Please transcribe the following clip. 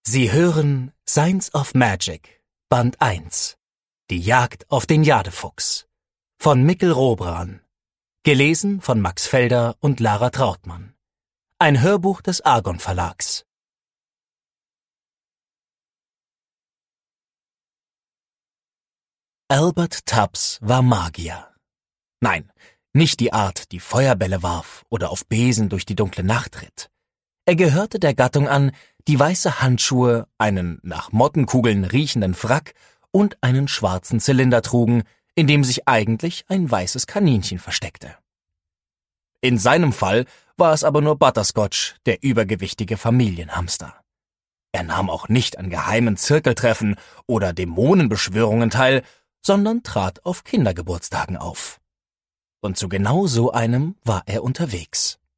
Sie hören Science of Magic, Band 1, Die Jagd auf den Jadefuchs, von Mikkel Robran, gelesen von Max Felder und Lara Trautmann. Ein Hörbuch des Argon Verlags. Albert Tubbs war Magier. Nein, nicht die Art, die Feuerbälle warf oder auf Besen durch die dunkle Nacht ritt. Er gehörte der Gattung an, die weiße Handschuhe, einen nach Mottenkugeln riechenden Frack und einen schwarzen Zylinder trugen, in dem sich eigentlich ein weißes Kaninchen versteckte. In seinem Fall war es aber nur Butterscotch, der übergewichtige Familienhamster. Er nahm auch nicht an geheimen Zirkeltreffen oder Dämonenbeschwörungen teil, sondern trat auf Kindergeburtstagen auf. Und zu genau so einem war er unterwegs.